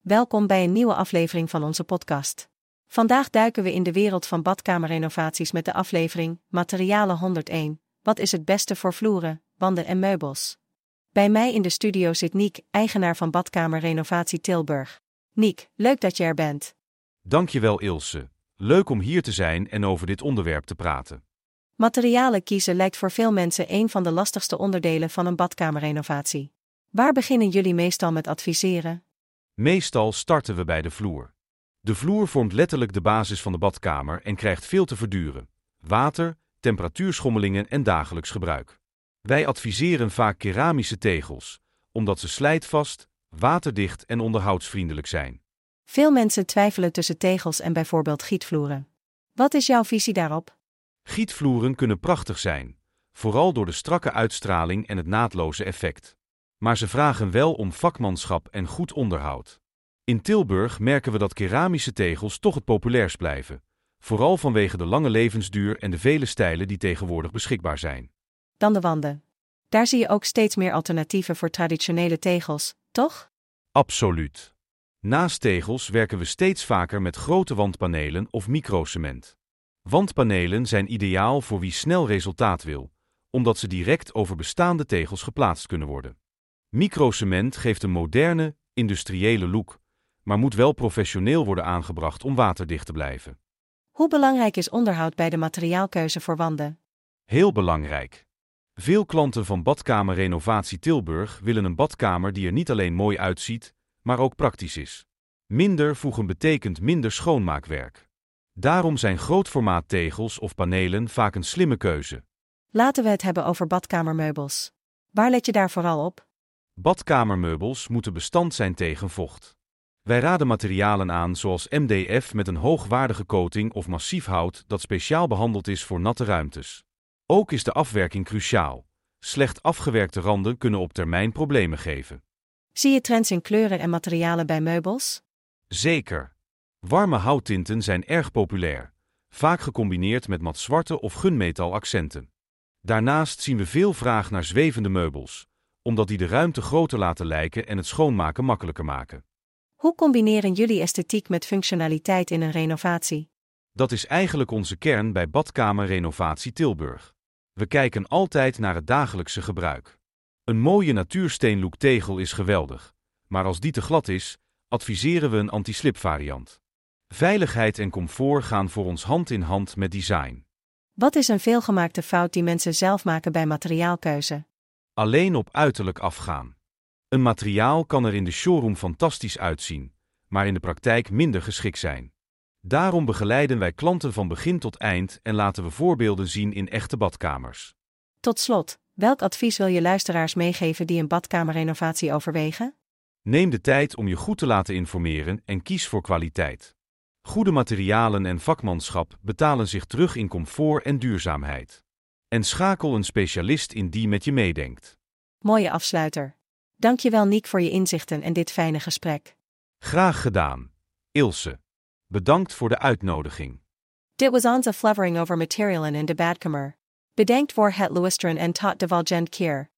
Welkom bij een nieuwe aflevering van onze podcast. Vandaag duiken we in de wereld van badkamerrenovaties met de aflevering Materialen 101. Wat is het beste voor vloeren, wanden en meubels? Bij mij in de studio zit Niek, eigenaar van Badkamerrenovatie Tilburg. Niek, leuk dat je er bent. Dankjewel Ilse. Leuk om hier te zijn en over dit onderwerp te praten. Materialen kiezen lijkt voor veel mensen een van de lastigste onderdelen van een badkamerrenovatie. Waar beginnen jullie meestal met adviseren? Meestal starten we bij de vloer. De vloer vormt letterlijk de basis van de badkamer en krijgt veel te verduren: water, temperatuurschommelingen en dagelijks gebruik. Wij adviseren vaak keramische tegels, omdat ze slijtvast, waterdicht en onderhoudsvriendelijk zijn. Veel mensen twijfelen tussen tegels en bijvoorbeeld gietvloeren. Wat is jouw visie daarop? Gietvloeren kunnen prachtig zijn, vooral door de strakke uitstraling en het naadloze effect. Maar ze vragen wel om vakmanschap en goed onderhoud. In Tilburg merken we dat keramische tegels toch het populairst blijven, vooral vanwege de lange levensduur en de vele stijlen die tegenwoordig beschikbaar zijn. Dan de wanden. Daar zie je ook steeds meer alternatieven voor traditionele tegels, toch? Absoluut. Naast tegels werken we steeds vaker met grote wandpanelen of microcement. Wandpanelen zijn ideaal voor wie snel resultaat wil, omdat ze direct over bestaande tegels geplaatst kunnen worden. Microcement geeft een moderne, industriële look, maar moet wel professioneel worden aangebracht om waterdicht te blijven. Hoe belangrijk is onderhoud bij de materiaalkeuze voor wanden? Heel belangrijk. Veel klanten van Badkamerrenovatie Tilburg willen een badkamer die er niet alleen mooi uitziet, maar ook praktisch is. Minder voegen betekent minder schoonmaakwerk. Daarom zijn grootformaat tegels of panelen vaak een slimme keuze. Laten we het hebben over badkamermeubels. Waar let je daar vooral op? Badkamermeubels moeten bestand zijn tegen vocht. Wij raden materialen aan zoals MDF met een hoogwaardige coating of massief hout dat speciaal behandeld is voor natte ruimtes. Ook is de afwerking cruciaal. Slecht afgewerkte randen kunnen op termijn problemen geven. Zie je trends in kleuren en materialen bij meubels? Zeker. Warme houttinten zijn erg populair, vaak gecombineerd met matzwarte of gunmetal accenten. Daarnaast zien we veel vraag naar zwevende meubels, omdat die de ruimte groter laten lijken en het schoonmaken makkelijker maken. Hoe combineren jullie esthetiek met functionaliteit in een renovatie? Dat is eigenlijk onze kern bij Badkamerrenovatie Tilburg. We kijken altijd naar het dagelijkse gebruik. Een mooie natuursteenlook tegel is geweldig, maar als die te glad is, adviseren we een anti-slip variant. Veiligheid en comfort gaan voor ons hand in hand met design. Wat is een veelgemaakte fout die mensen zelf maken bij materiaalkeuze? Alleen op uiterlijk afgaan. Een materiaal kan er in de showroom fantastisch uitzien, maar in de praktijk minder geschikt zijn. Daarom begeleiden wij klanten van begin tot eind en laten we voorbeelden zien in echte badkamers. Tot slot, welk advies wil je luisteraars meegeven die een badkamerrenovatie overwegen? Neem de tijd om je goed te laten informeren en kies voor kwaliteit. Goede materialen en vakmanschap betalen zich terug in comfort en duurzaamheid. En schakel een specialist in die met je meedenkt. Mooie afsluiter. Dankjewel Niek voor je inzichten en dit fijne gesprek. Graag gedaan, Ilse. Bedankt voor de uitnodiging. Dit was onze aflevering over materialen in de badkamer. Bedankt voor het luisteren en tot de volgende keer.